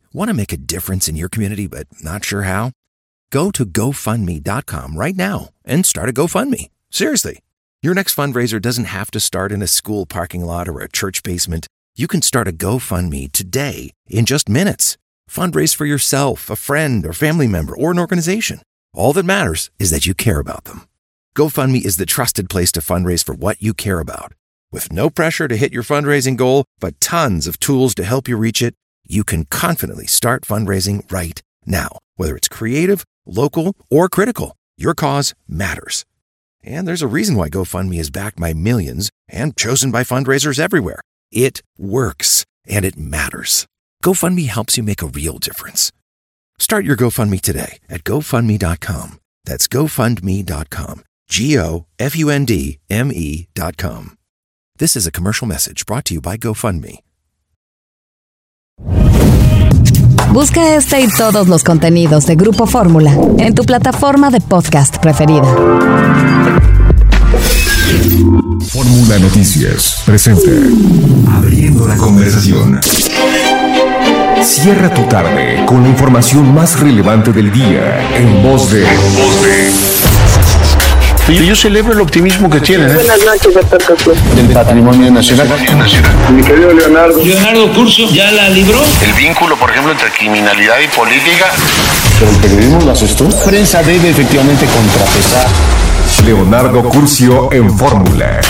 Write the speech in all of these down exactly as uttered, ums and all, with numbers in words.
Want to make a difference in your community but not sure how? Go to go fund me dot com right now and start a GoFundMe. Seriously. Your next fundraiser doesn't have to start in a school parking lot or a church basement. You can start a GoFundMe today in just minutes. Fundraise for yourself, a friend, or family member, or an organization. All that matters is that you care about them. GoFundMe is the trusted place to fundraise for what you care about. With no pressure to hit your fundraising goal, but tons of tools to help you reach it, you can confidently start fundraising right now. Whether it's creative, local, or critical, your cause matters. And there's a reason why GoFundMe is backed by millions and chosen by fundraisers everywhere. It works, and it matters. GoFundMe helps you make a real difference. Start your GoFundMe today at go fund me dot com. That's go fund me dot com. G O F U N D M E dot com. This is a commercial message brought to you by GoFundMe. Busca este y todos los contenidos de Grupo Fórmula en tu plataforma de podcast preferida. Fórmula Noticias presenta Abriendo la Conversación. Cierra tu tarde con la información más relevante del día en voz de... voz de... Yo celebro el optimismo que tienen, ¿eh? Buenas noches, doctor Cosío. Del patrimonio nacional. Mi querido Leonardo. Leonardo Curcio ya la libró. El vínculo, por ejemplo, entre criminalidad y política. Pero el periodismo lo haces tú. La prensa debe efectivamente contrapesar. Leonardo Curcio en Fórmula.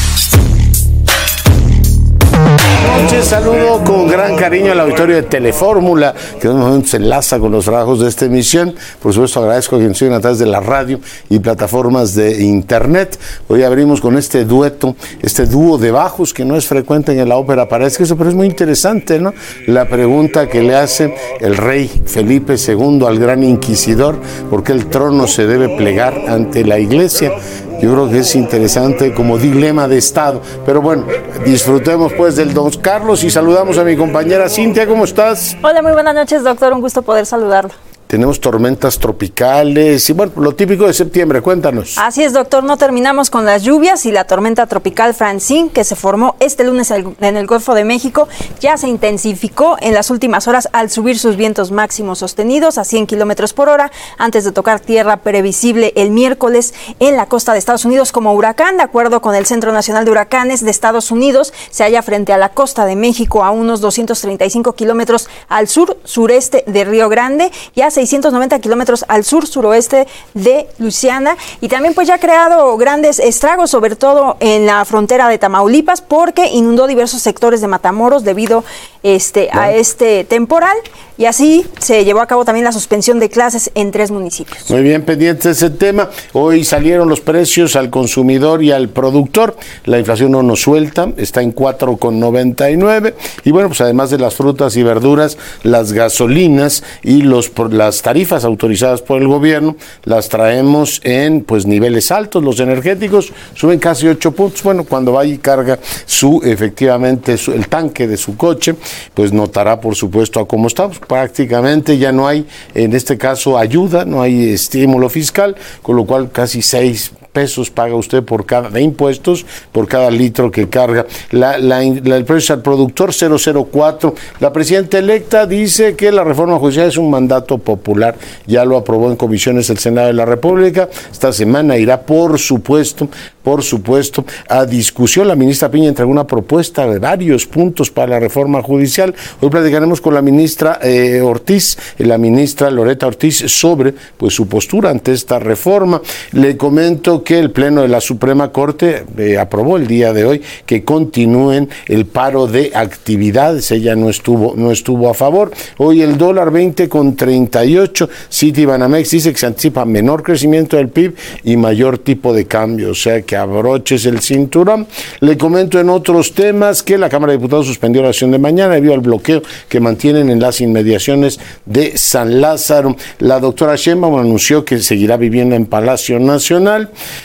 Buenas noches, saludo con gran cariño al auditorio de Telefórmula, que en un momento se enlaza con los trabajos de esta emisión. Por supuesto, agradezco a quienes siguen a través de la radio y plataformas de internet. Hoy abrimos con este dueto, este dúo de bajos que no es frecuente en la ópera parece eso, pero es muy interesante, ¿no? La pregunta que le hace el rey Felipe segundo al gran inquisidor, ¿por qué el trono se debe plegar ante la iglesia? Yo creo que es interesante como dilema de Estado. Pero bueno, disfrutemos pues del Don Carlos y saludamos a mi compañera Cintia. ¿Cómo estás? Hola, muy buenas noches, doctor. Un gusto poder saludarlo. Tenemos tormentas tropicales y bueno, lo típico de septiembre, cuéntanos. Así es, doctor, no terminamos con las lluvias y la tormenta tropical Francine, que se formó este lunes en el Golfo de México, ya se intensificó en las últimas horas al subir sus vientos máximos sostenidos a cien kilómetros por hora, antes de tocar tierra previsible el miércoles en la costa de Estados Unidos como huracán. De acuerdo con el Centro Nacional de Huracanes de Estados Unidos, se halla frente a la costa de México a unos doscientos treinta y cinco kilómetros al sur, sureste de Río Grande y a seiscientos noventa kilómetros al sur, suroeste de Luisiana, y también pues ya ha creado grandes estragos, sobre todo en la frontera de Tamaulipas, porque inundó diversos sectores de Matamoros debido este, a este temporal, y así se llevó a cabo también la suspensión de clases en tres municipios. Muy bien, pendiente de ese tema. Hoy salieron los precios al consumidor y al productor. La inflación no nos suelta, está en cuatro con noventa y nueve, y bueno, pues además de las frutas y verduras, las gasolinas y los las tarifas autorizadas por el gobierno las traemos en pues niveles altos. Los energéticos suben casi ocho puntos. Bueno, cuando vaya y carga su efectivamente su, el tanque de su coche, pues notará por supuesto a cómo estamos. Prácticamente ya no hay, en este caso, ayuda, no hay estímulo fiscal, con lo cual casi seis pesos paga usted por cada de impuestos por cada litro que carga. La, la, la, el precio al productor cero cero cuatro. La presidenta electa dice que la reforma judicial es un mandato popular. Ya lo aprobó en comisiones el Senado de la República. Esta semana irá, por supuesto, por supuesto, a discusión. La ministra Piña entregó una propuesta de varios puntos para la reforma judicial. Hoy platicaremos con la ministra eh, Ortiz, la ministra Loreta Ortiz, sobre pues su postura ante esta reforma. Le comento que el Pleno de la Suprema Corte eh, aprobó el día de hoy que continúen el paro de actividades. Ella no estuvo, no estuvo a favor. Hoy el dólar veinte con treinta y ocho. Citibanamex dice que se anticipa menor crecimiento del P I B y mayor tipo de cambio, o sea que abroches el cinturón. Le comento en otros temas que la Cámara de Diputados suspendió la sesión de mañana debido al bloqueo que mantienen en las inmediaciones de San Lázaro. La doctora Sheinbaum anunció que seguirá viviendo en Palacio Nacional.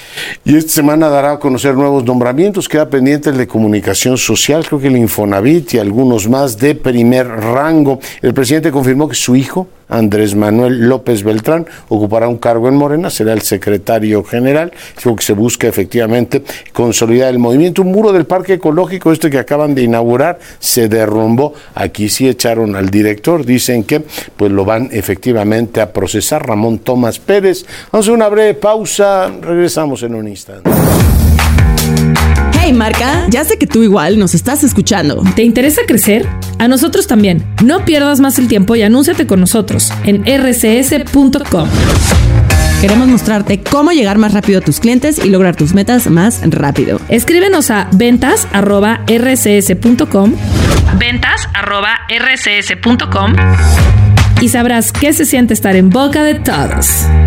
Y esta semana dará a conocer nuevos nombramientos, queda pendiente el de comunicación social, creo que el Infonavit y algunos más de primer rango. El presidente confirmó que su hijo, Andrés Manuel López Beltrán, ocupará un cargo en Morena, será el secretario general. Dijo que se busca efectivamente consolidar el movimiento. Un muro del Parque Ecológico, este que acaban de inaugurar, se derrumbó. Aquí sí echaron al director, dicen que pues lo van efectivamente a procesar. Ramón Tomás Pérez. Vamos a una breve pausa, regresamos en un instante. Hey Marca, ya sé que tú igual nos estás escuchando. ¿Te interesa crecer? A nosotros también. No pierdas más el tiempo y anúnciate con nosotros en erre ce ese punto com. Queremos mostrarte cómo llegar más rápido a tus clientes y lograr tus metas más rápido. Escríbenos a ventas arroba erre ce ese punto com, ventas arroba erre ce ese punto com y sabrás qué se siente estar en boca de todos.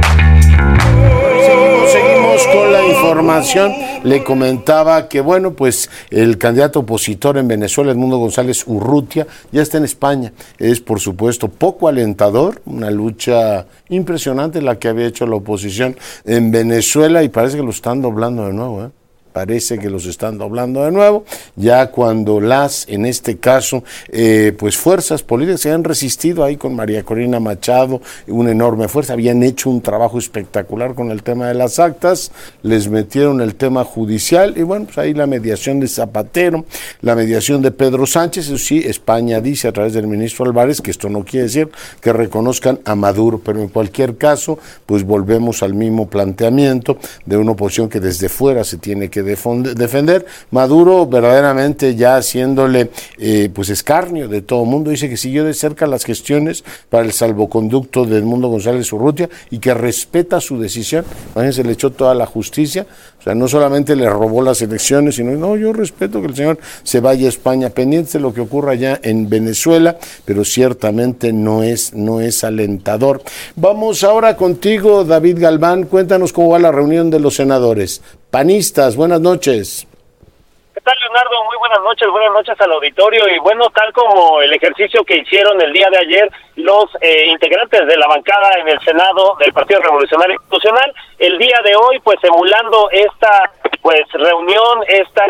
Seguimos, seguimos con la información. Le comentaba que, bueno, pues el candidato opositor en Venezuela, Edmundo González Urrutia, ya está en España. Es, por supuesto, poco alentador, una lucha impresionante la que había hecho la oposición en Venezuela y parece que lo están doblando de nuevo, ¿eh? Parece que los están doblando de nuevo, ya cuando las, en este caso, eh, pues fuerzas políticas se han resistido ahí con María Corina Machado, una enorme fuerza, habían hecho un trabajo espectacular con el tema de las actas, les metieron el tema judicial y bueno, pues ahí la mediación de Zapatero, la mediación de Pedro Sánchez, eso sí, España dice a través del ministro Álvarez que esto no quiere decir que reconozcan a Maduro, pero en cualquier caso, pues volvemos al mismo planteamiento de una oposición que desde fuera se tiene que defender. Maduro verdaderamente ya haciéndole eh, pues escarnio de todo el mundo, dice que siguió de cerca las gestiones para el salvoconducto de Edmundo González Urrutia y que respeta su decisión. Imagínense, le echó toda la justicia, o sea, no solamente le robó las elecciones, sino, no, yo respeto que el señor se vaya a España, pendiente de lo que ocurra allá en Venezuela, pero ciertamente no es, no es alentador. Vamos ahora contigo, David Galván, cuéntanos cómo va la reunión de los senadores panistas. Buenas noches. ¿Qué tal, Leonardo? Muy buenas noches, buenas noches al auditorio. Y bueno, tal como el ejercicio que hicieron el día de ayer los eh, integrantes de la bancada en el Senado del Partido Revolucionario Institucional, el día de hoy, pues emulando esta pues reunión, esta...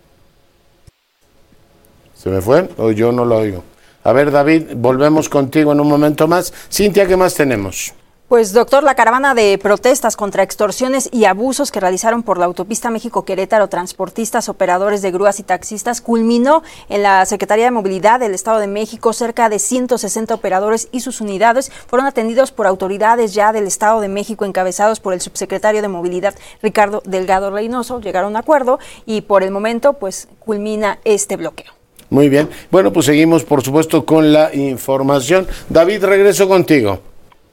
¿Se me fue? O yo no lo oigo. A ver, David, volvemos contigo en un momento más. Cintia, ¿qué más tenemos? Pues, doctor, la caravana de protestas contra extorsiones y abusos que realizaron por la autopista México-Querétaro transportistas, operadores de grúas y taxistas culminó en la Secretaría de Movilidad del Estado de México. Cerca de ciento sesenta operadores y sus unidades fueron atendidos por autoridades ya del Estado de México, encabezados por el subsecretario de Movilidad, Ricardo Delgado Reynoso. Llegaron a un acuerdo y por el momento, pues, culmina este bloqueo. Muy bien. Bueno, pues seguimos, por supuesto, con la información. David, regreso contigo.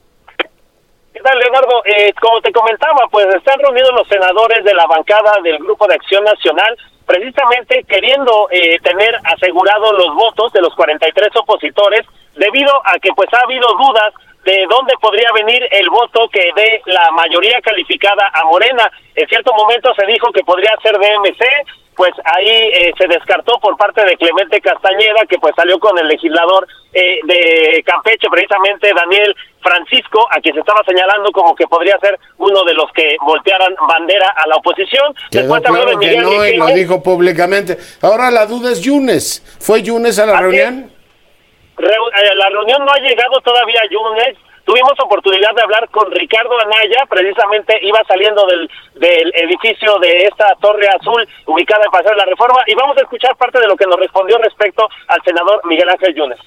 ¿Qué tal, Leonardo? Eh, como te comentaba, pues están reunidos los senadores de la bancada del Grupo de Acción Nacional, precisamente queriendo eh, tener asegurados los votos de los cuarenta y tres opositores, debido a que pues ha habido dudas de dónde podría venir el voto que dé la mayoría calificada a Morena. En cierto momento se dijo que podría ser de eme ce, pues ahí eh, se descartó por parte de Clemente Castañeda, que pues salió con el legislador eh, de Campeche, precisamente Daniel Francisco, a quien se estaba señalando como que podría ser uno de los que voltearan bandera a la oposición. Quedó Después claro de Miguel que no, y lo dijo públicamente. Ahora la duda es Yunes. ¿Fue Yunes a la reunión? Re, eh, la reunión no ha llegado todavía a Yunes. Tuvimos oportunidad de hablar con Ricardo Anaya, precisamente iba saliendo del, del edificio de esta Torre Azul, ubicada en Paseo de la Reforma, y vamos a escuchar parte de lo que nos respondió respecto al senador Miguel Ángel Yunes.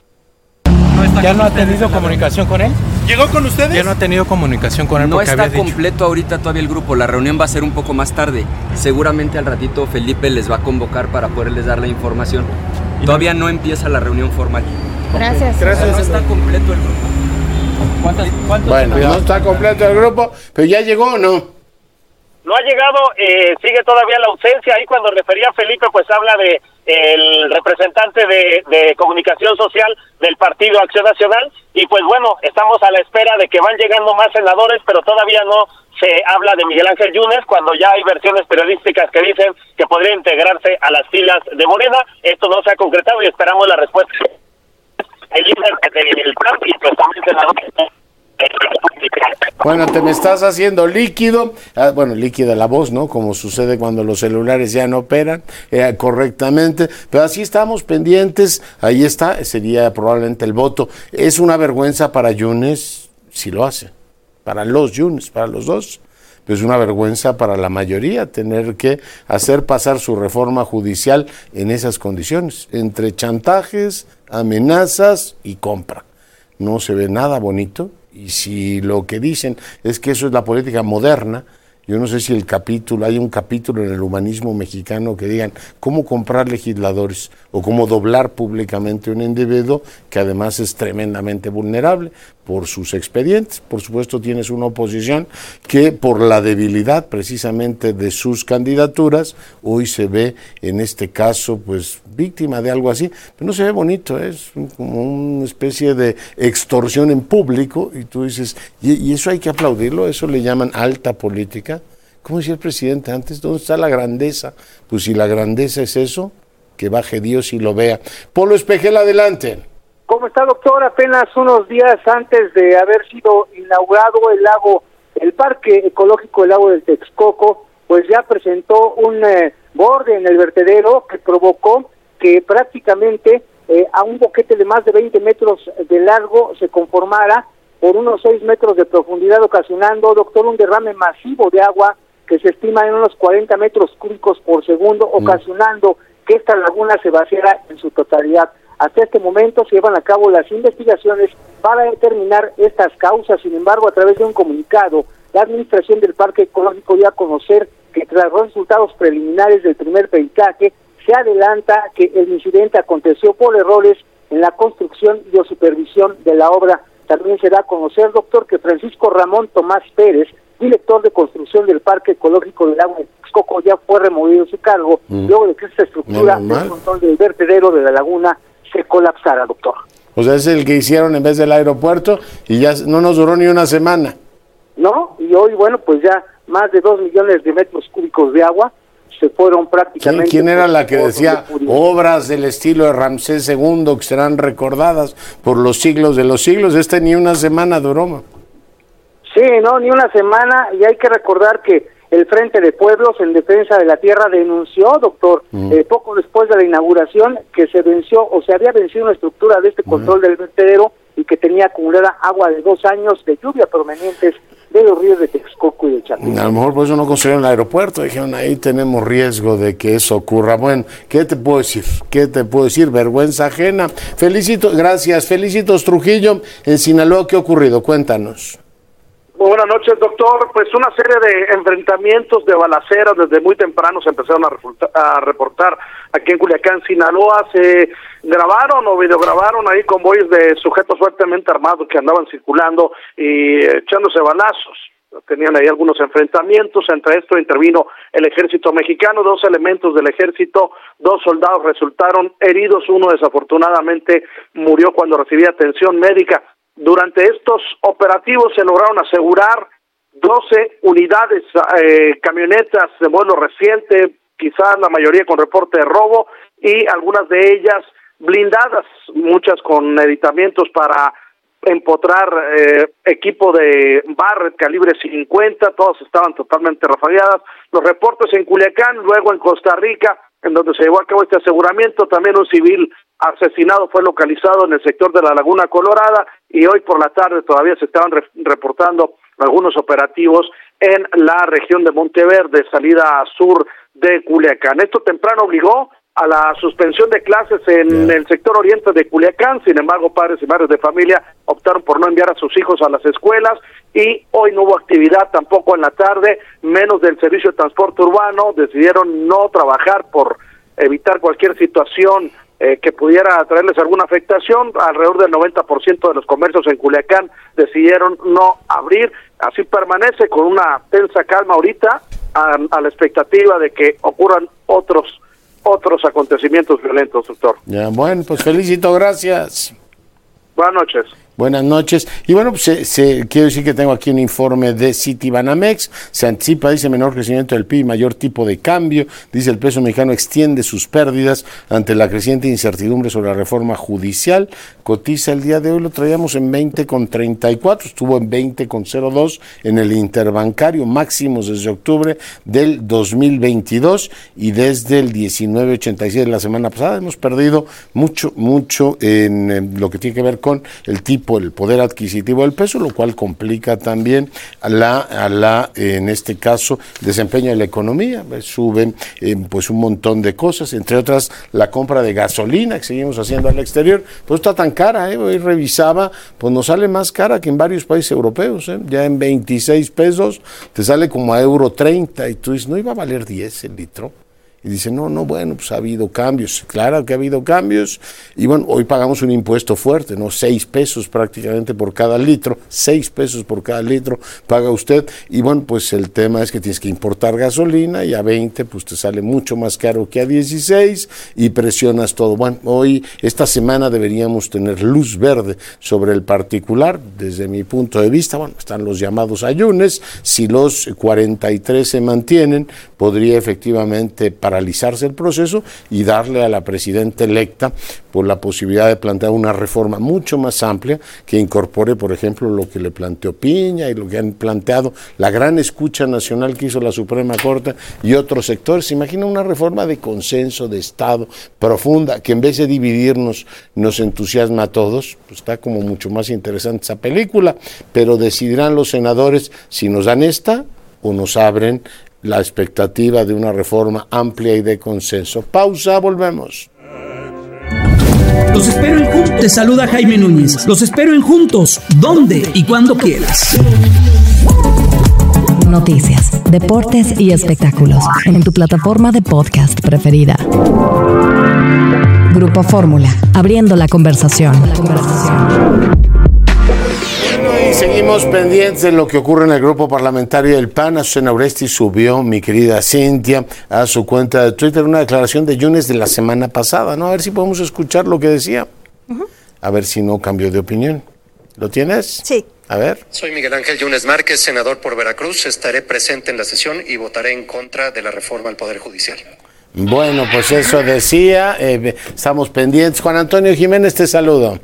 ¿Ya no ha tenido comunicación con él? ¿Llegó con ustedes? Ya no ha tenido comunicación con él. No porque está había completo dicho. ahorita todavía el grupo, la reunión va a ser un poco más tarde. Seguramente al ratito Felipe les va a convocar para poderles dar la información. Todavía no empieza la reunión formal. Gracias. Gracias. No está completo el grupo. ¿Cuántos, cuántos bueno, no está completo el grupo, pero ¿ya llegó o no? No ha llegado, eh, sigue todavía la ausencia. Ahí cuando refería a Felipe, pues habla de el representante de, de comunicación social del Partido Acción Nacional. Y pues bueno, estamos a la espera de que van llegando más senadores, pero todavía no se habla de Miguel Ángel Yunes, cuando ya hay versiones periodísticas que dicen que podría integrarse a las filas de Morena. Esto no se ha concretado y esperamos la respuesta. El líder del P R I y pues también senador Bueno, te me estás haciendo líquido, ah, bueno, líquida la voz, ¿no? Como sucede cuando los celulares ya no operan eh, correctamente, pero así estamos pendientes, ahí está, sería probablemente el voto. Es una vergüenza para Yunes, si lo hace, para los Yunes, para los dos. Pues una vergüenza para la mayoría tener que hacer pasar su reforma judicial en esas condiciones, entre chantajes, amenazas y compra. No se ve nada bonito, y si lo que dicen es que eso es la política moderna, yo no sé si el capítulo, hay un capítulo en el humanismo mexicano que digan cómo comprar legisladores o cómo doblar públicamente un individuo que además es tremendamente vulnerable por sus expedientes. Por supuesto tienes una oposición que por la debilidad precisamente de sus candidaturas hoy se ve en este caso pues víctima de algo así, pero no se ve bonito, ¿eh? Es como una especie de extorsión en público y tú dices, y, y eso hay que aplaudirlo, eso le llaman alta política. ¿Cómo decía el presidente antes? ¿Dónde está la grandeza? Pues si la grandeza es eso, que baje Dios y lo vea. Polo Espejel, adelante. ¿Cómo está, doctor? Apenas unos días antes de haber sido inaugurado el lago, el Parque Ecológico del Lago del Texcoco, pues ya presentó un eh, borde en el vertedero que provocó que prácticamente eh, a un boquete de más de veinte metros de largo se conformara por unos seis metros de profundidad, ocasionando, doctor, un derrame masivo de agua que se estima en unos cuarenta metros cúbicos por segundo, mm. ocasionando que esta laguna se vaciara en su totalidad. Hasta este momento se llevan a cabo las investigaciones para determinar estas causas. Sin embargo, a través de un comunicado, la Administración del Parque Ecológico dio a conocer que tras los resultados preliminares del primer peritaje, se adelanta que el incidente aconteció por errores en la construcción y o supervisión de la obra. También se da a conocer, doctor, que Francisco Ramón Tomás Pérez, director de construcción del Parque Ecológico del Lago de Texcoco, ya fue removido de su cargo, mm. luego de que esta estructura de control del vertedero de la laguna se colapsara, doctor. O sea, es el que hicieron en vez del aeropuerto y ya no nos duró ni una semana. No, y hoy, bueno, pues ya más de dos millones de metros cúbicos de agua se fueron prácticamente... ¿Quién, quién era la que decía obras del estilo de Ramsés segundo que serán recordadas por los siglos de los siglos? Este ni una semana duró. Sí, no, ni una semana, y hay que recordar que el Frente de Pueblos en Defensa de la Tierra denunció, doctor, mm. eh, poco después de la inauguración, que se venció o se había vencido una estructura de este control mm. del vertedero y que tenía acumulada agua de dos años de lluvia provenientes de los ríos de Texcoco y de Chapingo. A lo mejor por eso no construyeron el aeropuerto, dijeron ahí tenemos riesgo de que eso ocurra. Bueno, ¿qué te puedo decir? ¿Qué te puedo decir? Vergüenza ajena. Felicito, gracias, Felicitos Trujillo, en Sinaloa, ¿qué ha ocurrido? Cuéntanos. Muy buenas noches, doctor. Pues una serie de enfrentamientos, de balaceras, desde muy temprano se empezaron a, reportar, a reportar aquí en Culiacán, Sinaloa. Se grabaron o videograbaron ahí convoyes de sujetos fuertemente armados que andaban circulando y echándose balazos. Tenían ahí algunos enfrentamientos, entre esto intervino el ejército mexicano, dos elementos del ejército, dos soldados resultaron heridos, uno desafortunadamente murió cuando recibía atención médica. Durante estos operativos se lograron asegurar doce unidades, eh, camionetas de modelo reciente, quizás la mayoría con reporte de robo, y algunas de ellas blindadas, muchas con aditamentos para empotrar eh, equipo de Barrett calibre cincuenta, todas estaban totalmente rafagueadas. Los reportes en Culiacán, luego en Costa Rica, en donde se llevó a cabo este aseguramiento, también un civil asesinado fue localizado en el sector de la Laguna Colorada, y hoy por la tarde todavía se estaban re- reportando algunos operativos en la región de Monteverde, salida sur de Culiacán. Esto temprano obligó a la suspensión de clases en yeah. el sector oriente de Culiacán. Sin embargo, padres y madres de familia optaron por no enviar a sus hijos a las escuelas, y hoy no hubo actividad tampoco en la tarde, menos del servicio de transporte urbano. Decidieron no trabajar por evitar cualquier situación eh, que pudiera traerles alguna afectación. Alrededor del noventa por ciento de los comercios en Culiacán decidieron no abrir. Así permanece con una tensa calma ahorita, a, a la expectativa de que ocurran otros otros acontecimientos violentos, doctor. Ya, bueno, pues felicito, gracias. Buenas noches. Buenas noches. Y bueno, pues se, se, quiero decir que tengo aquí un informe de Citibanamex. Se anticipa, dice, menor crecimiento del P I B, mayor tipo de cambio. Dice, el peso mexicano extiende sus pérdidas ante la creciente incertidumbre sobre la reforma judicial. Cotiza el día de hoy, lo traíamos en veinte con treinta y cuatro, estuvo en veinte con cero dos en el interbancario, máximos desde octubre del dos mil veintidós y desde el diecinueve ochenta y siete de la semana pasada. Hemos perdido mucho, mucho en, en lo que tiene que ver con el tipo el poder adquisitivo del peso, lo cual complica también a la, a la en este caso, desempeño de la economía. Suben eh, pues un montón de cosas, entre otras la compra de gasolina que seguimos haciendo al exterior, pues está tan cara, ¿eh? Hoy revisaba, pues nos sale más cara que en varios países europeos, ¿eh? Ya en veintiséis pesos te sale como a euro treinta y tú dices, ¿no iba a valer diez el litro? Y dice, no, no, bueno, pues ha habido cambios. Claro que ha habido cambios. Y bueno, hoy pagamos un impuesto fuerte, ¿no? Seis pesos prácticamente por cada litro. Seis pesos por cada litro paga usted. Y bueno, pues el tema es que tienes que importar gasolina y a veinte, pues te sale mucho más caro que a dieciséis y presionas todo. Bueno, hoy, esta semana deberíamos tener luz verde sobre el particular. Desde mi punto de vista, bueno, están los llamados ayunes. Si los cuarenta y tres se mantienen, podría efectivamente paralizarse el proceso y darle a la presidenta electa por la posibilidad de plantear una reforma mucho más amplia que incorpore, por ejemplo, lo que le planteó Piña y lo que han planteado la gran escucha nacional que hizo la Suprema Corte y otros sectores. Se imagina una reforma de consenso, de Estado, profunda, que en vez de dividirnos nos entusiasma a todos. Pues está como mucho más interesante esa película, pero decidirán los senadores si nos dan esta o nos abren la expectativa de una reforma amplia y de consenso. Pausa, volvemos. Los espero en Juntos. Te saluda Jaime Núñez. Los espero en Juntos, donde y cuando quieras. Noticias, deportes y espectáculos en tu plataforma de podcast preferida. Grupo Fórmula, abriendo la conversación. La conversación. Y seguimos pendientes de lo que ocurre en el grupo parlamentario del P A N. Azucena Oresti subió, mi querida Cintia, a su cuenta de Twitter una declaración de Yunes de la semana pasada, ¿no? A ver si podemos escuchar lo que decía. Uh-huh. A ver si no cambió de opinión. ¿Lo tienes? Sí. A ver. Soy Miguel Ángel Yunes Márquez, senador por Veracruz. Estaré presente en la sesión y votaré en contra de la reforma al Poder Judicial. Bueno, pues eso decía. Eh, estamos pendientes. Juan Antonio Jiménez, te saludo.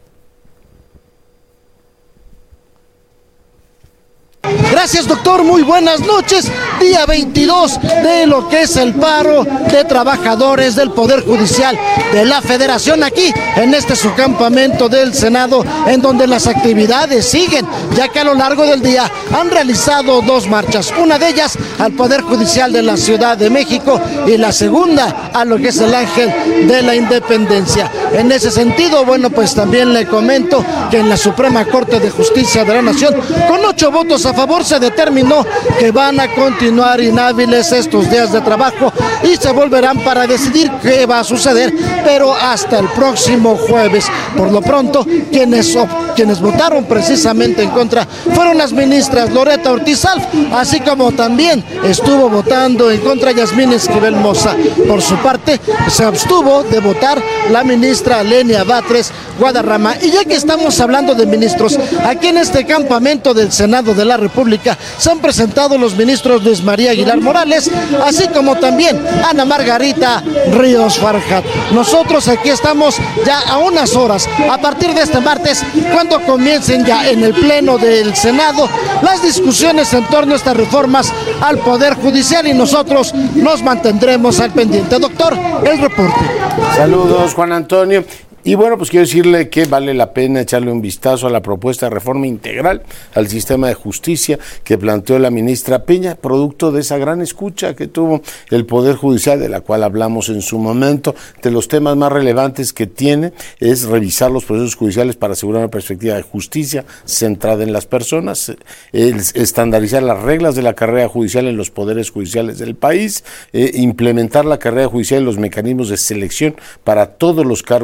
Gracias, doctor, muy buenas noches. Día veintidós de lo que es el paro de trabajadores del Poder Judicial de la Federación aquí en este subcampamento del Senado, en donde las actividades siguen, ya que a lo largo del día han realizado dos marchas, una de ellas al Poder Judicial de la Ciudad de México y la segunda a lo que es el Ángel de la Independencia. En ese sentido, bueno, pues también le comento que en la Suprema Corte de Justicia de la Nación, con ocho votos a favor, se determinó que van a continuar inhábiles estos días de trabajo y se volverán para decidir qué va a suceder, pero hasta el próximo jueves. Por lo pronto, quienes, quienes votaron precisamente en contra fueron las ministras Loreta Ortiz Alf, así como también estuvo votando en contra Yasmín Esquivel Moza. Por su parte, se abstuvo de votar la ministra Lenia Batres Guadarrama. Y ya que estamos hablando de ministros, aquí en este campamento del Senado de la República se han presentado los ministros Luis María Aguilar Morales, así como también Ana Margarita Ríos Farjat. Nosotros aquí estamos ya a unas horas, a partir de este martes, cuando comiencen ya en el Pleno del Senado las discusiones en torno a estas reformas al Poder Judicial, y nosotros nos mantendremos al pendiente. Doctor, el reporte. Saludos, Juan Antonio. Y bueno, pues quiero decirle que vale la pena echarle un vistazo a la propuesta de reforma integral al sistema de justicia que planteó la ministra Piña, producto de esa gran escucha que tuvo el Poder Judicial, de la cual hablamos en su momento. De los temas más relevantes que tiene es revisar los procesos judiciales para asegurar una perspectiva de justicia centrada en las personas, el estandarizar las reglas de la carrera judicial en los poderes judiciales del país, eh, implementar la carrera judicial y los mecanismos de selección para todos los cargos judiciales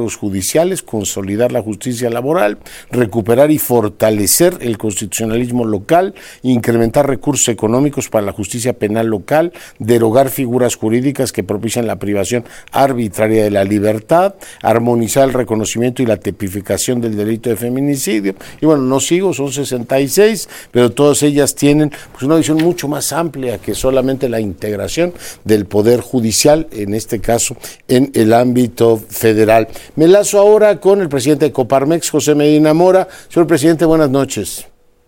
judiciales, consolidar la justicia laboral, recuperar y fortalecer el constitucionalismo local, incrementar recursos económicos para la justicia penal local, derogar figuras jurídicas que propician la privación arbitraria de la libertad, armonizar el reconocimiento y la tipificación del delito de feminicidio. Y bueno, no sigo, son sesenta y seis, pero todas ellas tienen pues, una visión mucho más amplia que solamente la integración del Poder Judicial, en este caso en el ámbito federal. Me enlazo ahora con el presidente de Coparmex, José Medina Mora. Señor presidente, buenas noches.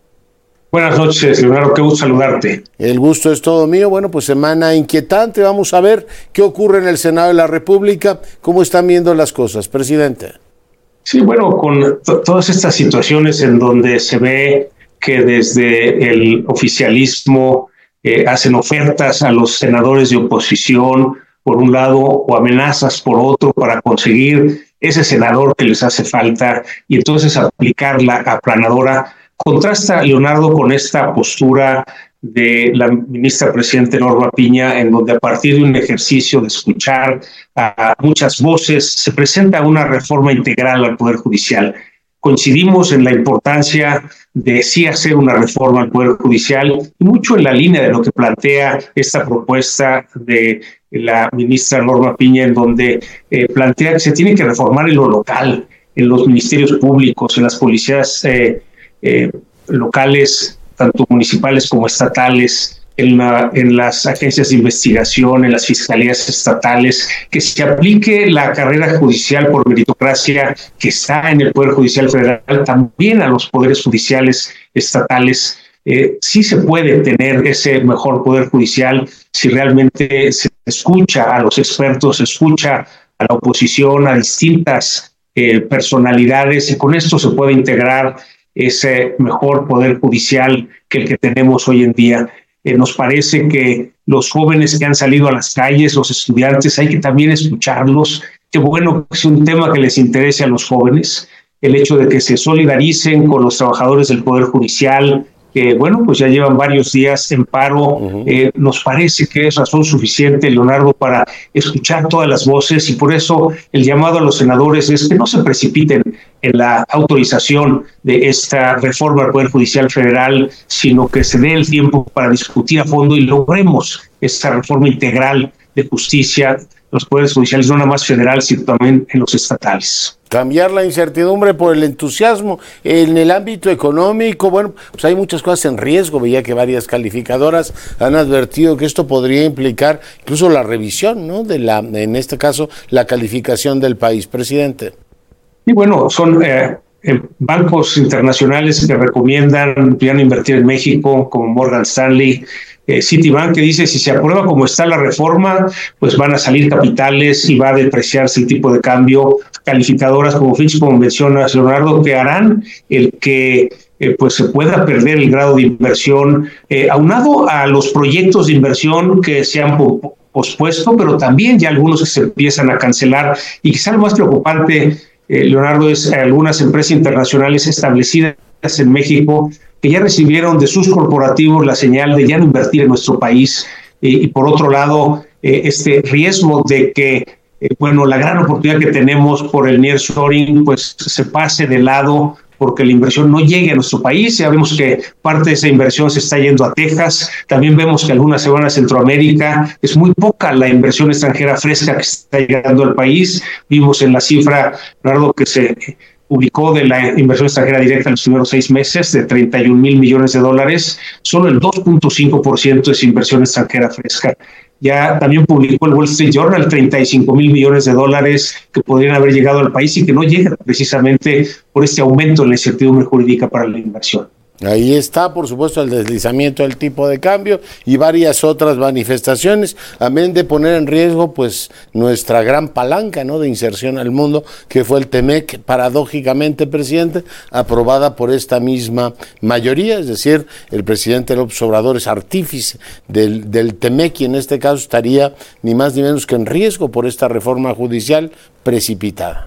Buenas noches, Leonardo, qué gusto saludarte. El gusto es todo mío. Bueno, pues semana inquietante. Vamos a ver qué ocurre en el Senado de la República. ¿Cómo están viendo las cosas, presidente? Sí, bueno, con to- todas estas situaciones en donde se ve que desde el oficialismo eh, hacen ofertas a los senadores de oposición, por un lado, o amenazas por otro para conseguir ese senador que les hace falta y entonces aplicar la aplanadora. Contrasta, Leonardo, con esta postura de la ministra presidente Norma Piña, en donde a partir de un ejercicio de escuchar a muchas voces se presenta una reforma integral al Poder Judicial. Coincidimos en la importancia de sí hacer una reforma al Poder Judicial y mucho en la línea de lo que plantea esta propuesta de la ministra Norma Piña, en donde eh, plantea que se tiene que reformar en lo local, en los ministerios públicos, en las policías eh, eh, locales, tanto municipales como estatales, en, la, en las agencias de investigación, en las fiscalías estatales, que se aplique la carrera judicial por meritocracia que está en el Poder Judicial Federal también a los poderes judiciales estatales. Eh, sí se puede tener ese mejor Poder Judicial si realmente se escucha a los expertos, se escucha a la oposición, a distintas eh, personalidades, y con esto se puede integrar ese mejor Poder Judicial que el que tenemos hoy en día. Eh, nos parece que los jóvenes que han salido a las calles, los estudiantes, hay que también escucharlos. Qué bueno que es un tema que les interese a los jóvenes, el hecho de que se solidaricen con los trabajadores del Poder Judicial, que bueno, pues ya llevan varios días en paro. Uh-huh. Eh, nos parece que es razón suficiente, Leonardo, para escuchar todas las voces, y por eso el llamado a los senadores es que no se precipiten en la autorización de esta reforma al Poder Judicial Federal, sino que se dé el tiempo para discutir a fondo y logremos esta reforma integral de justicia, los poderes judiciales, no nada más federal, sino también en los estatales. Cambiar la incertidumbre por el entusiasmo. En el ámbito económico, bueno, pues hay muchas cosas en riesgo. Veía que varias calificadoras han advertido que esto podría implicar incluso la revisión, ¿no? De la, en este caso, la calificación del país, presidente. Y bueno, son eh, eh, bancos internacionales que recomiendan ya no invertir en México, como Morgan Stanley, eh, Citibank, que dice si se aprueba como está la reforma, pues van a salir capitales y va a depreciarse el tipo de cambio. Calificadoras como Fitch, como menciona Leonardo, que harán el que eh, pues se pueda perder el grado de inversión, eh, aunado a los proyectos de inversión que se han po- pospuesto, pero también ya algunos que se empiezan a cancelar. Y quizá lo más preocupante, eh, Leonardo, es algunas empresas internacionales establecidas en México que ya recibieron de sus corporativos la señal de ya no invertir en nuestro país, eh, y por otro lado, eh, este riesgo de que Eh, bueno, la gran oportunidad que tenemos por el nearshoring, pues se pase de lado porque la inversión no llegue a nuestro país. Ya vemos que parte de esa inversión se está yendo a Texas. También vemos que algunas se van a Centroamérica. Es muy poca la inversión extranjera fresca que está llegando al país. Vimos en la cifra, Leonardo, que se publicó de la inversión extranjera directa en los primeros seis meses de treinta y un mil millones de dólares. Solo el dos punto cinco por ciento es inversión extranjera fresca. Ya también publicó el Wall Street Journal treinta y cinco mil millones de dólares que podrían haber llegado al país y que no llegan precisamente por este aumento en la incertidumbre jurídica para la inversión. Ahí está, por supuesto, el deslizamiento del tipo de cambio y varias otras manifestaciones, amén de poner en riesgo pues nuestra gran palanca, ¿no?, de inserción al mundo, que fue el TEMEC, paradójicamente, presidente, aprobada por esta misma mayoría, es decir, el presidente López Obrador es artífice del, del TEMEC y en este caso estaría ni más ni menos que en riesgo por esta reforma judicial precipitada.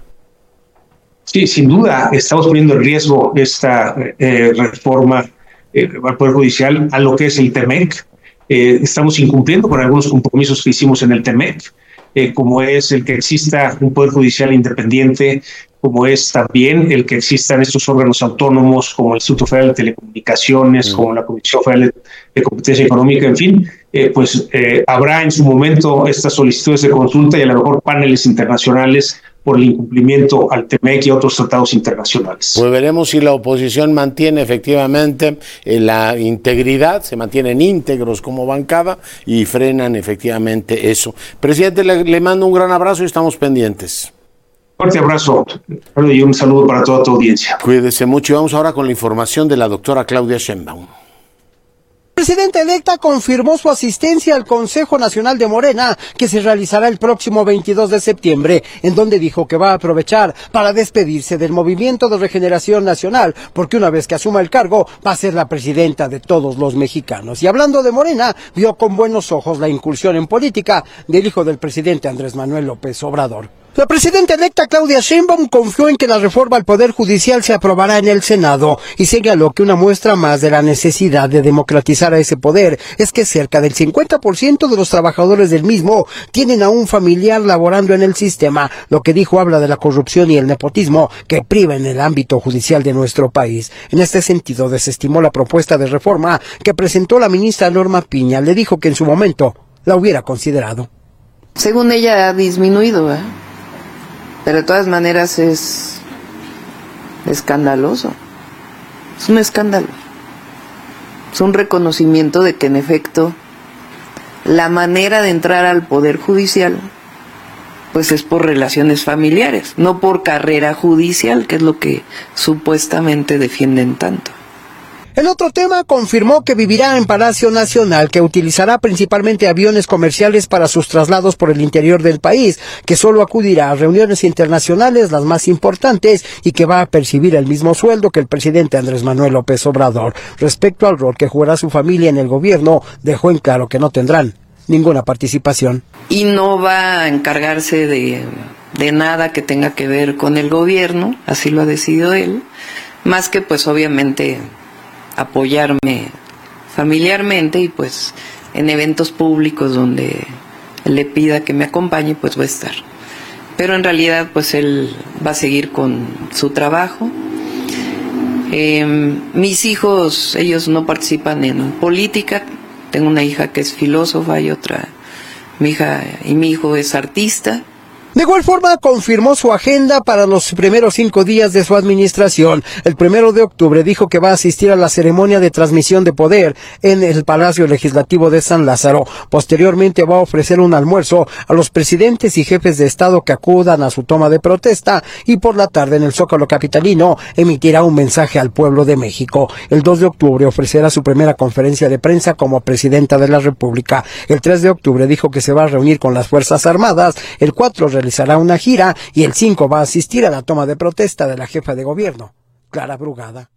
Sí, sin duda, estamos poniendo en riesgo esta eh, reforma eh, al Poder Judicial a lo que es el TEMEC. Eh, estamos incumpliendo con algunos compromisos que hicimos en el TEMEC, eh, como es el que exista un Poder Judicial independiente, como es también el que existan estos órganos autónomos como el Instituto Federal de Telecomunicaciones, mm. como la Comisión Federal de Competencia Económica, en fin, eh, pues eh, habrá en su momento estas solicitudes de consulta y a lo mejor paneles internacionales por el incumplimiento al T M E C y a otros tratados internacionales. Pues veremos si la oposición mantiene efectivamente eh, la integridad, se mantienen íntegros como bancada y frenan efectivamente eso. Presidente, le, le mando un gran abrazo y estamos pendientes. Fuerte abrazo y un saludo para toda tu audiencia. Cuídese mucho y vamos ahora con la información de la doctora Claudia Sheinbaum. La presidenta electa confirmó su asistencia al Consejo Nacional de Morena, que se realizará el próximo veintidós de septiembre, en donde dijo que va a aprovechar para despedirse del Movimiento de Regeneración Nacional, porque una vez que asuma el cargo, va a ser la presidenta de todos los mexicanos. Y hablando de Morena, vio con buenos ojos la incursión en política del hijo del presidente Andrés Manuel López Obrador. La presidenta electa Claudia Sheinbaum confió en que la reforma al Poder Judicial se aprobará en el Senado y señaló que una muestra más de la necesidad de democratizar a ese poder es que cerca del cincuenta por ciento de los trabajadores del mismo tienen a un familiar laborando en el sistema, lo que dijo habla de la corrupción y el nepotismo que priva en el ámbito judicial de nuestro país. En este sentido, desestimó la propuesta de reforma que presentó la ministra Norma Piña. Le dijo que en su momento la hubiera considerado. Según ella ha disminuido, ¿eh? Pero de todas maneras es escandaloso, es un escándalo, es un reconocimiento de que en efecto la manera de entrar al Poder Judicial pues es por relaciones familiares, no por carrera judicial, que es lo que supuestamente defienden tanto. En otro tema, confirmó que vivirá en Palacio Nacional, que utilizará principalmente aviones comerciales para sus traslados por el interior del país, que solo acudirá a reuniones internacionales, las más importantes, y que va a percibir el mismo sueldo que el presidente Andrés Manuel López Obrador. Respecto al rol que jugará su familia en el gobierno, dejó en claro que no tendrán ninguna participación. Y no va a encargarse de, de nada que tenga que ver con el gobierno, así lo ha decidido él, más que pues obviamente apoyarme familiarmente y pues en eventos públicos donde le pida que me acompañe, pues voy a estar. Pero en realidad pues él va a seguir con su trabajo. Eh, mis hijos, ellos no participan en política. Tengo una hija que es filósofa y otra, mi hija y mi hijo es artista. De igual forma, confirmó su agenda para los primeros cinco días de su administración. El primero de octubre dijo que va a asistir a la ceremonia de transmisión de poder en el Palacio Legislativo de San Lázaro. Posteriormente va a ofrecer un almuerzo a los presidentes y jefes de Estado que acudan a su toma de protesta y por la tarde en el Zócalo capitalino emitirá un mensaje al pueblo de México. El dos de octubre ofrecerá su primera conferencia de prensa como presidenta de la República. El tres de octubre dijo que se va a reunir con las Fuerzas Armadas. El cuatro realizará una gira y el cinco va a asistir a la toma de protesta de la jefa de gobierno, Clara Brugada.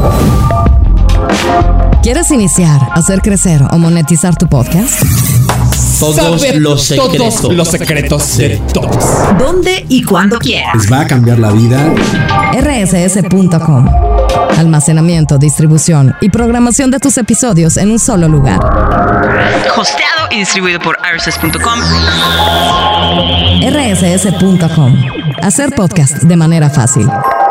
¿Quieres iniciar, hacer crecer o monetizar tu podcast? Todos Saber los secretos, todos los secretos de todos. ¿Dónde y cuándo quieras? ¿Les va a cambiar la vida? R S S punto com. Almacenamiento, distribución y programación de tus episodios en un solo lugar. Hosteado y distribuido por R S S punto com. R S S punto com. Hacer podcast de manera fácil.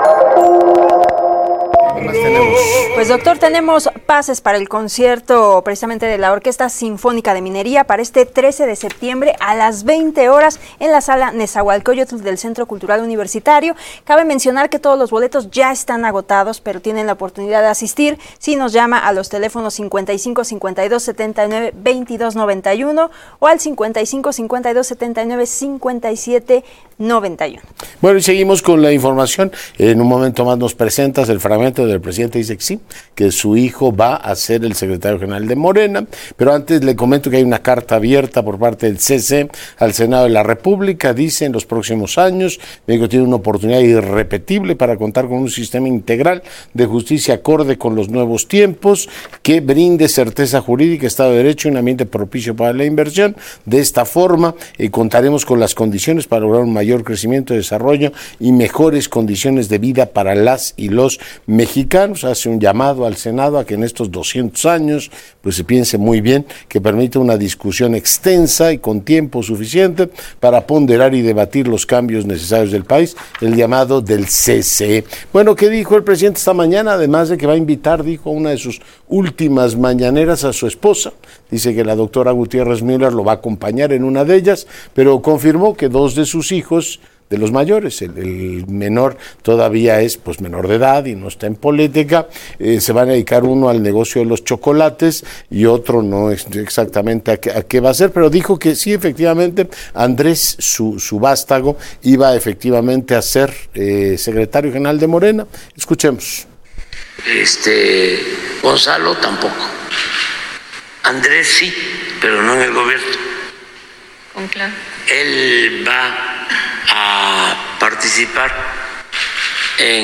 Pues doctor, tenemos pases para el concierto precisamente de la Orquesta Sinfónica de Minería para este trece de septiembre a las veinte horas en la sala Nezahualcóyotl del Centro Cultural Universitario. Cabe mencionar que todos los boletos ya están agotados, pero tienen la oportunidad de asistir si nos llama a los teléfonos cincuenta y cinco, cincuenta y dos, setenta y nueve, veintidós noventa y uno o al cincuenta y cinco, cincuenta y dos, setenta y nueve, cincuenta y siete noventa y uno. Bueno, y seguimos con la información. En un momento más nos presentas el fragmento del presidente dice que sí, que su hijo va a ser el secretario general de Morena, pero antes le comento que hay una carta abierta por parte del C C al Senado de la República. Dice: en los próximos años México tiene una oportunidad irrepetible para contar con un sistema integral de justicia acorde con los nuevos tiempos, que brinde certeza jurídica, Estado de Derecho y un ambiente propicio para la inversión. De esta forma eh, contaremos con las condiciones para lograr un mayor crecimiento, desarrollo y mejores condiciones de vida para las y los mexicanos. mexicanos, hace un llamado al Senado a que en estos doscientos años pues se piense muy bien, que permita una discusión extensa y con tiempo suficiente para ponderar y debatir los cambios necesarios del país, el llamado del C C E. Bueno, ¿qué dijo el presidente esta mañana? Además de que va a invitar, dijo, una de sus últimas mañaneras a su esposa. Dice que la doctora Gutiérrez Müller lo va a acompañar en una de ellas, pero confirmó que dos de sus hijos, de los mayores, el, el menor todavía es pues menor de edad y no está en política, eh, se van a dedicar uno al negocio de los chocolates y otro no es exactamente a qué, a qué va a ser, pero dijo que sí, efectivamente, Andrés, su, su vástago, iba efectivamente a ser eh, secretario general de Morena. Escuchemos. Este, Gonzalo tampoco. Andrés sí, pero no en el gobierno. Con claro. Él va a participar en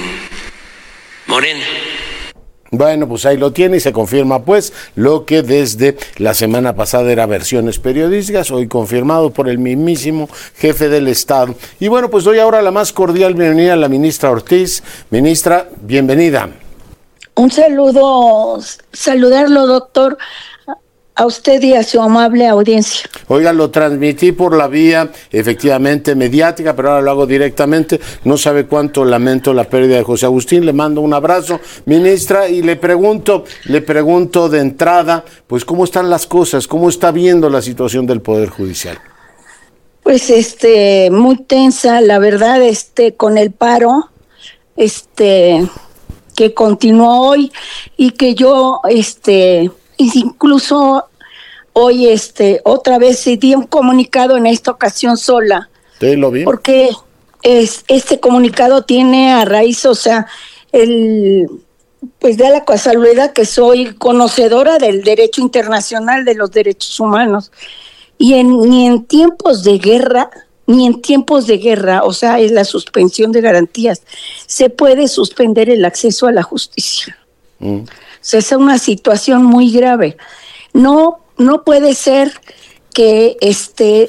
Morena. Bueno, pues ahí lo tiene y se confirma pues lo que desde la semana pasada era versiones periodísticas, hoy confirmado por el mismísimo jefe del Estado. Y bueno, pues doy ahora la más cordial bienvenida a la ministra Ortiz. Ministra, bienvenida. Un saludo, saludarlo, doctor, a usted y a su amable audiencia. Oiga, lo transmití por la vía efectivamente mediática, pero ahora lo hago directamente. No sabe cuánto lamento la pérdida de José Agustín. Le mando un abrazo, ministra, y le pregunto, le pregunto de entrada, pues cómo están las cosas, cómo está viendo la situación del Poder Judicial. Pues este, muy tensa, la verdad, este, con el paro, este, que continuó hoy y que yo, este, incluso hoy este otra vez di un comunicado en esta ocasión sola. Sí, lo vi. Porque es, este comunicado tiene a raíz, o sea, el pues da la casualidad que soy conocedora del derecho internacional de los derechos humanos. Y en, ni en tiempos de guerra, ni en tiempos de guerra, o sea, es la suspensión de garantías, se puede suspender el acceso a la justicia. Mm. O sea, es una situación muy grave. No, no puede ser que este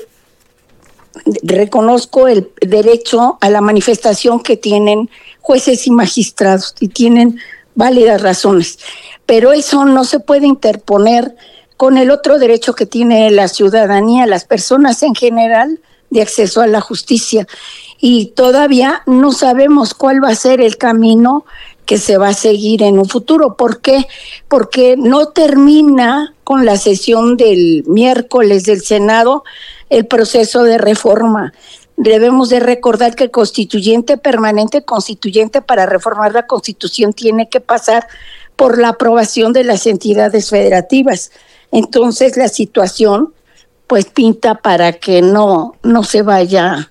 reconozco el derecho a la manifestación que tienen jueces y magistrados y tienen válidas razones, pero eso no se puede interponer con el otro derecho que tiene la ciudadanía, las personas en general, de acceso a la justicia. Y todavía no sabemos cuál va a ser el camino que se va a seguir en un futuro. ¿Por qué? Porque no termina con la sesión del miércoles del Senado el proceso de reforma. Debemos de recordar que el constituyente permanente, constituyente para reformar la Constitución, tiene que pasar por la aprobación de las entidades federativas. Entonces la situación pues pinta para que no, no se vaya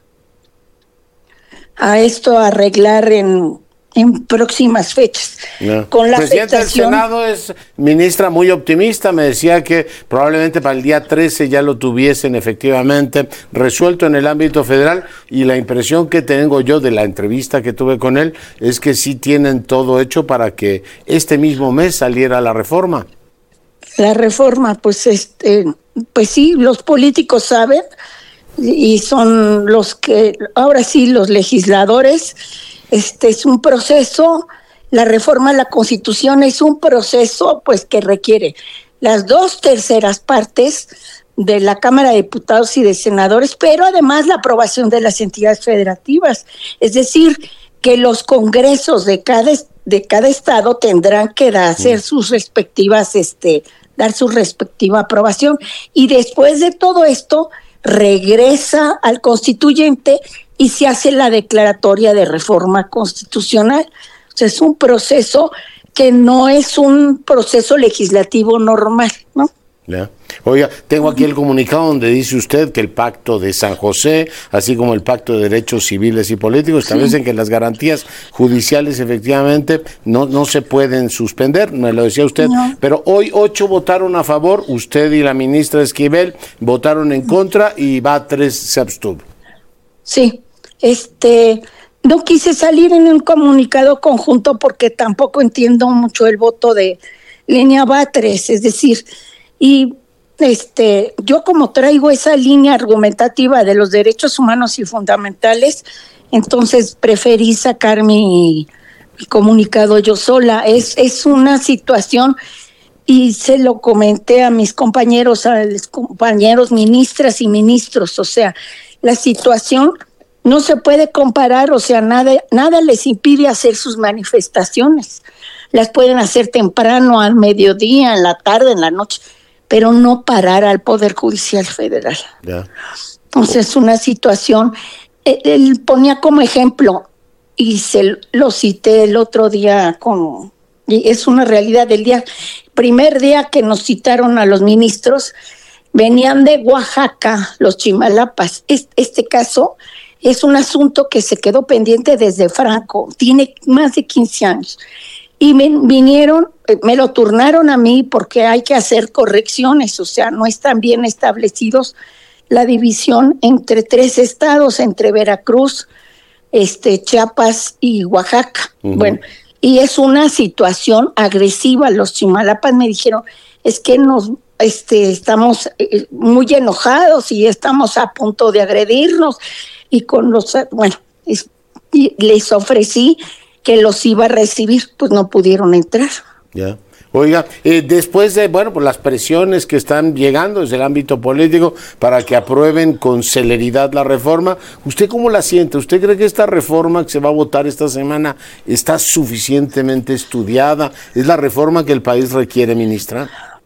a esto a arreglar en en próximas fechas. No. Con la el presidente afectación... del Senado es, ministra, muy optimista. Me decía que probablemente para el día trece ya lo tuviesen efectivamente resuelto en el ámbito federal, y la impresión que tengo yo de la entrevista que tuve con él es que sí tienen todo hecho para que este mismo mes saliera la reforma. La reforma, pues este, pues sí, los políticos saben y son los que, ahora sí, los legisladores. Este es un proceso, la reforma a la Constitución es un proceso pues que requiere las dos terceras partes de la Cámara de Diputados y de Senadores, pero además la aprobación de las entidades federativas. Es decir, que los congresos de cada, de cada estado tendrán que hacer sus respectivas, este, dar su respectiva aprobación. Y después de todo esto, regresa al constituyente y se hace la declaratoria de reforma constitucional. O sea, es un proceso que no es un proceso legislativo normal, ¿no? Ya. Oiga, tengo aquí el comunicado donde dice usted que el Pacto de San José, así como el Pacto de Derechos Civiles y Políticos, establecen sí. que las garantías judiciales efectivamente no, no se pueden suspender, me lo decía usted, no. Pero hoy ocho votaron a favor, usted y la ministra Esquivel votaron en contra y va tres se abstuvo. Sí, este, no quise salir en un comunicado conjunto porque tampoco entiendo mucho el voto de Lenia Batres, es decir, y este, yo como traigo esa línea argumentativa de los derechos humanos y fundamentales, entonces preferí sacar mi, comunicado yo sola. Es, es una situación, y se lo comenté a mis compañeros, a los compañeros ministras y ministros, o sea, la situación no se puede comparar, o sea, nada, nada les impide hacer sus manifestaciones. Las pueden hacer temprano, al mediodía, en la tarde, en la noche, pero no parar al Poder Judicial Federal. Ya. Entonces, es una situación, él, él ponía como ejemplo, y se lo cité el otro día, con, y es una realidad del día, primer día que nos citaron a los ministros, venían de Oaxaca, los Chimalapas. Este, este caso es un asunto que se quedó pendiente desde Franco, tiene más de quince años. Y me vinieron, me lo turnaron a mí porque hay que hacer correcciones, o sea, no están bien establecidos la división entre tres estados, entre Veracruz, este, Chiapas y Oaxaca. Uh-huh. Bueno, y es una situación agresiva. Los Chimalapas me dijeron, es que nos este, estamos eh, muy enojados y estamos a punto de agredirnos, y con los, bueno, es, y les ofrecí que los iba a recibir, pues no pudieron entrar. Ya. Oiga, eh, después de, bueno, pues las presiones que están llegando desde el ámbito político para que aprueben con celeridad la reforma, ¿usted cómo la siente? ¿Usted cree que esta reforma que se va a votar esta semana está suficientemente estudiada? ¿Es la reforma que el país requiere, ministra?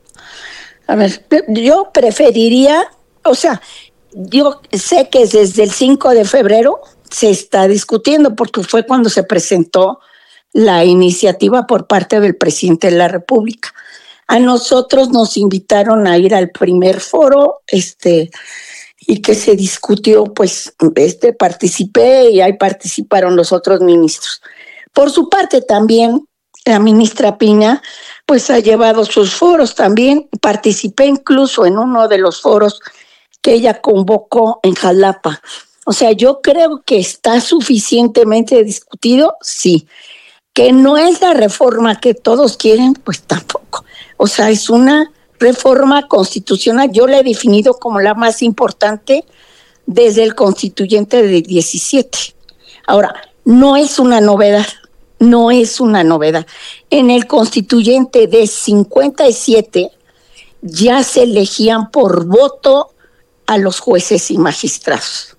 A ver, yo preferiría, o sea, yo sé que desde el cinco de febrero se está discutiendo, porque fue cuando se presentó la iniciativa por parte del presidente de la República. A nosotros nos invitaron a ir al primer foro, este, y que se discutió, pues, este, participé y ahí participaron los otros ministros. Por su parte también, la ministra Piña, pues, ha llevado sus foros también. Participé incluso en uno de los foros que ella convocó en Jalapa. O sea, yo creo que está suficientemente discutido, sí. Que no es la reforma que todos quieren, pues tampoco. O sea, es una reforma constitucional, yo la he definido como la más importante desde el constituyente de diecisiete. Ahora, no es una novedad, no es una novedad. En el constituyente de cincuenta y siete ya se elegían por voto a los jueces y magistrados.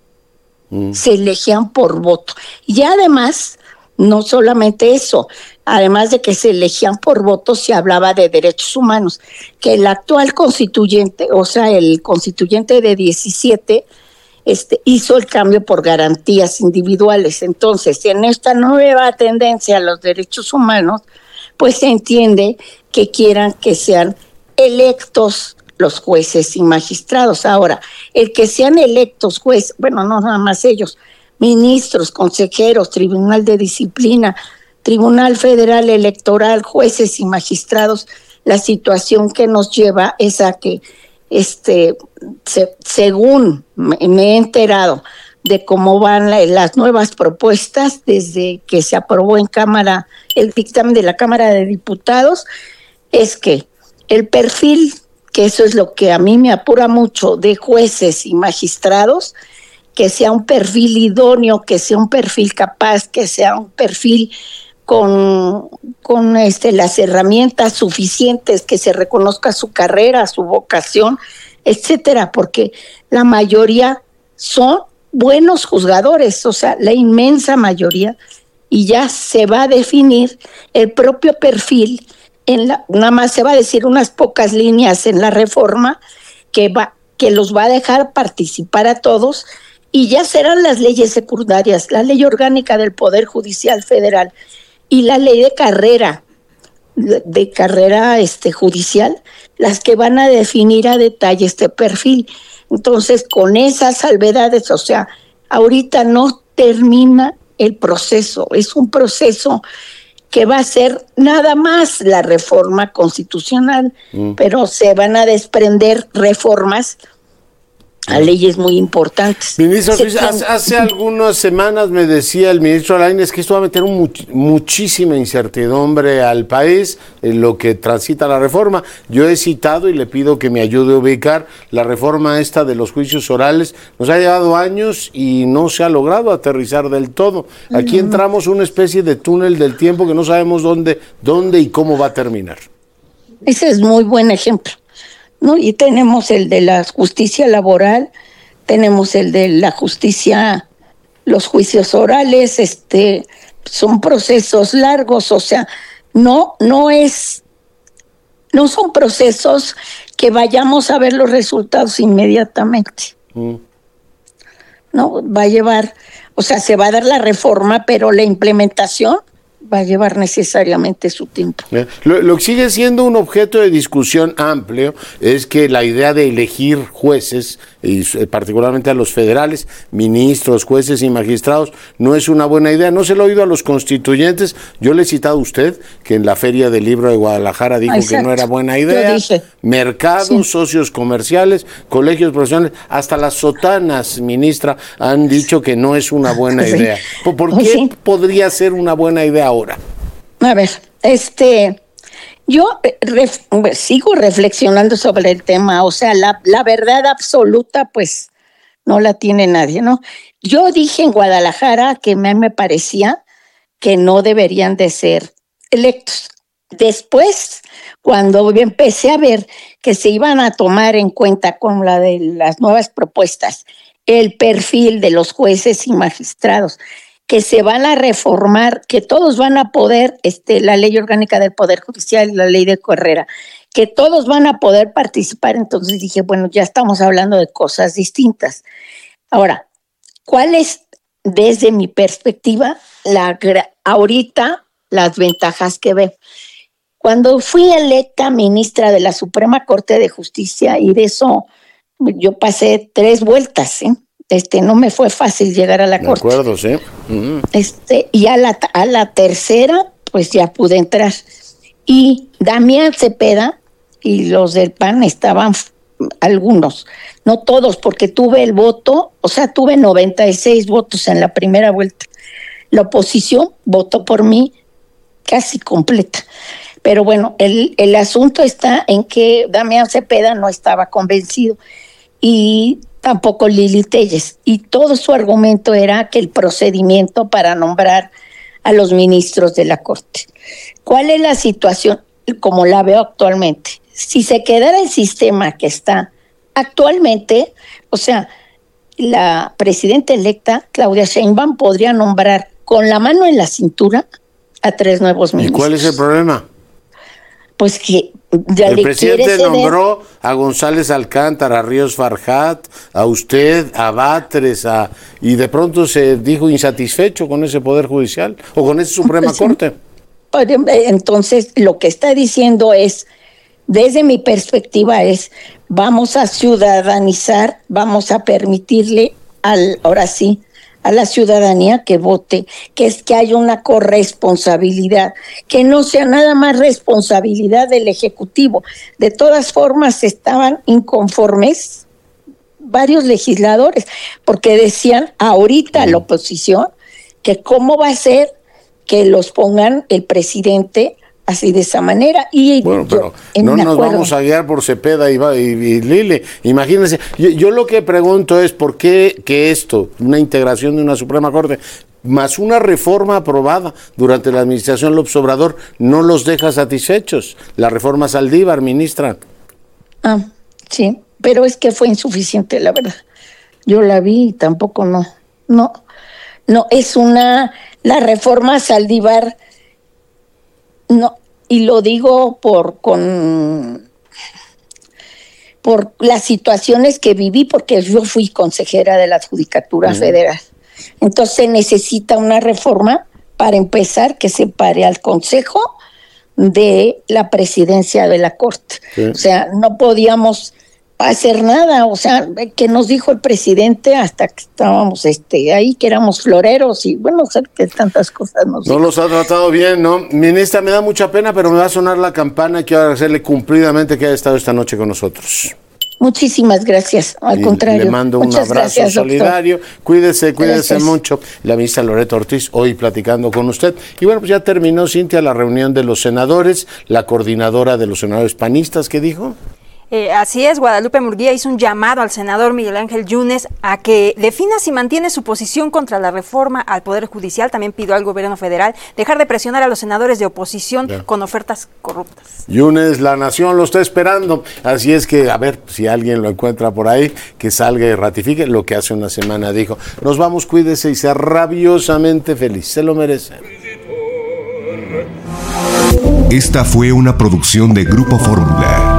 Mm. Se elegían por voto. Y además, no solamente eso, además de que se elegían por voto, se hablaba de derechos humanos, que el actual constituyente, o sea, el constituyente de diecisiete, este, hizo el cambio por garantías individuales. Entonces, en esta nueva tendencia a los derechos humanos, pues se entiende que quieran que sean electos los jueces y magistrados. Ahora, el que sean electos jueces, bueno, no nada más ellos, ministros, consejeros, Tribunal de Disciplina, Tribunal Federal Electoral, jueces y magistrados, la situación que nos lleva es a que, este, se, según me, me he enterado de cómo van la, las nuevas propuestas desde que se aprobó en Cámara, el dictamen de la Cámara de Diputados, es que el perfil, que eso es lo que a mí me apura mucho, de jueces y magistrados, que sea un perfil idóneo, que sea un perfil capaz, que sea un perfil con, con este, las herramientas suficientes, que se reconozca su carrera, su vocación, etcétera, porque la mayoría son buenos juzgadores, o sea, la inmensa mayoría, y ya se va a definir el propio perfil, en la, nada más se va a decir unas pocas líneas en la reforma que, va, que los va a dejar participar a todos, y ya serán las leyes secundarias, la ley orgánica del Poder Judicial Federal y la ley de carrera, de, de carrera este, judicial, las que van a definir a detalle este perfil. Entonces, con esas salvedades, o sea, ahorita no termina el proceso, es un proceso que va a ser nada más la reforma constitucional, mm. pero se van a desprender reformas a leyes muy importantes. Ministro, Se, hace, hace algunas semanas me decía el ministro Lainez que esto va a meter un, muchísima incertidumbre al país en lo que transita la reforma. Yo he citado y le pido que me ayude a ubicar la reforma esta de los juicios orales. Nos ha llevado años y no se ha logrado aterrizar del todo. Aquí uh-huh. entramos una especie de túnel del tiempo que no sabemos dónde, dónde y cómo va a terminar. Ese es muy buen ejemplo. ¿No? Y tenemos el de la justicia laboral, tenemos el de la justicia, los juicios orales, este, son procesos largos, o sea, no, no es, no son procesos que vayamos a ver los resultados inmediatamente. Mm. No, va a llevar, o sea, se va a dar la reforma, pero la implementación va a llevar necesariamente su tiempo. Lo, lo que sigue siendo un objeto de discusión amplio es que la idea de elegir jueces, y particularmente a los federales, ministros, jueces y magistrados, no es una buena idea. No se lo he oído a los constituyentes. Yo le he citado a usted que en la Feria del Libro de Guadalajara dijo Exacto. que no era buena idea. Mercados, sí. socios comerciales, colegios profesionales, hasta las sotanas, ministra, han dicho que no es una buena sí. idea. ¿Por, por qué sí. podría ser una buena idea ahora? A ver, este... Yo ref, sigo reflexionando sobre el tema, o sea, la, la verdad absoluta, pues, no la tiene nadie, ¿no? Yo dije en Guadalajara que me, me parecía que no deberían de ser electos. Después, cuando empecé a ver que se iban a tomar en cuenta con la de las nuevas propuestas el perfil de los jueces y magistrados, que se van a reformar, que todos van a poder, este, la ley orgánica del Poder Judicial y la ley de carrera, que todos van a poder participar. Entonces dije, bueno, ya estamos hablando de cosas distintas. Ahora, ¿cuál es, desde mi perspectiva, la ahorita las ventajas que veo? Cuando fui electa ministra de la Suprema Corte de Justicia, y de eso yo pasé tres vueltas, ¿eh? Este, no me fue fácil llegar a la corte. De acuerdo, sí. Uh-huh. Este, y a la, a la tercera, pues ya pude entrar. Y Damián Cepeda y los del P A N estaban, algunos, no todos, porque tuve el voto, o sea, tuve noventa y seis votos en la primera vuelta. La oposición votó por mí casi completa. Pero bueno, el, el asunto está en que Damián Cepeda no estaba convencido. Y tampoco Lili Telles, y todo su argumento era que el procedimiento para nombrar a los ministros de la Corte. ¿Cuál es la situación como la veo actualmente? Si se quedara el sistema que está actualmente, o sea, la presidenta electa, Claudia Sheinbaum, podría nombrar con la mano en la cintura a tres nuevos ministros. ¿Y cuál es el problema? Pues que ya el le presidente nombró a González Alcántara, a Ríos Farjat, a usted, a Batres, a, y de pronto se dijo insatisfecho con ese Poder Judicial o con esa Suprema pues, Corte. Entonces, lo que está diciendo es, desde mi perspectiva es, vamos a ciudadanizar, vamos a permitirle al, ahora sí, a la ciudadanía que vote, que es que haya una corresponsabilidad, que no sea nada más responsabilidad del Ejecutivo. De todas formas, estaban inconformes varios legisladores, porque decían ahorita la oposición que cómo va a ser que los pongan el presidente así de esa manera. Y bueno, pero yo, no nos acuerdo. Vamos a guiar por Cepeda y, y, y Lili. Imagínense, yo, yo lo que pregunto es por qué que esto, una integración de una Suprema Corte, más una reforma aprobada durante la administración López Obrador, no los deja satisfechos. La reforma Saldívar, ministra. Ah, sí, pero es que fue insuficiente, la verdad. Yo la vi y tampoco no, no, no, es una, la reforma Saldívar. No, y lo digo por con por las situaciones que viví, porque yo fui consejera de la Judicatura uh-huh. Federal. Entonces se necesita una reforma para empezar que separe al Consejo de la presidencia de la Corte. Sí. O sea, no podíamos hacer nada, o sea, que nos dijo el presidente hasta que estábamos este ahí, que éramos floreros y bueno, o sea, que tantas cosas nos No dijo. los ha tratado bien, ¿no? Ministra, me da mucha pena, pero me va a sonar la campana y quiero agradecerle cumplidamente que haya estado esta noche con nosotros. Muchísimas gracias, al y contrario. Le mando un Muchas abrazo gracias, solidario. doctor. Cuídese, cuídese Gracias. mucho. La ministra Loreto Ortiz hoy platicando con usted. Y bueno, pues ya terminó, Cintia, la reunión de los senadores, la coordinadora de los senadores panistas, ¿qué dijo? Eh, así es, Guadalupe Murguía hizo un llamado al senador Miguel Ángel Yunes a que defina si mantiene su posición contra la reforma al Poder Judicial. También pidió al gobierno federal dejar de presionar a los senadores de oposición ya. con ofertas corruptas. Yunes, la nación lo está esperando, así es que a ver si alguien lo encuentra por ahí, que salga y ratifique lo que hace una semana dijo. Nos vamos, cuídese y sea rabiosamente feliz, se lo merece. Esta fue una producción de Grupo Fórmula.